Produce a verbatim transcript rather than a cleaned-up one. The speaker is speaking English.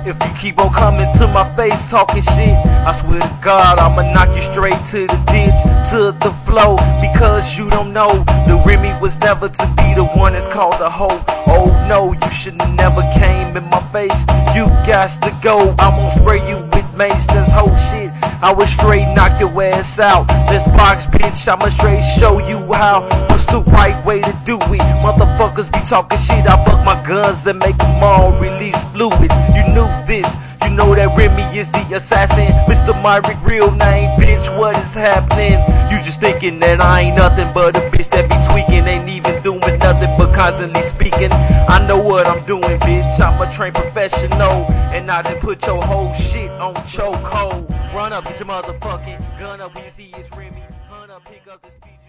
If you keep on coming to my face talking shit, I swear to God I'ma knock you straight to the ditch, to the flow. Because you don't know, the Remy was never to be the one that's called a hoe. Oh no, you should never came in my face. You got to go, I'm gonna spray you with mace. This whole shit, I will straight knock your ass out. This box bitch, I'ma straight show you how. What's the right way to do it? Motherfuckers be talking shit, I fuck my guns and make them all release fluids. You knew this, you know that Remy is the assassin. Mister Myrick, real name, bitch, what is happening? You just thinking that I ain't nothing but a bitch that be tweaking, ain't even doing nothing but constantly speaking. I know what I'm doing, bitch, I'm a trained professional, and I done put your whole shit on chokehold. Run up, get your motherfucking gun up, when you see it's Remy. Hunt up, pick up the speed.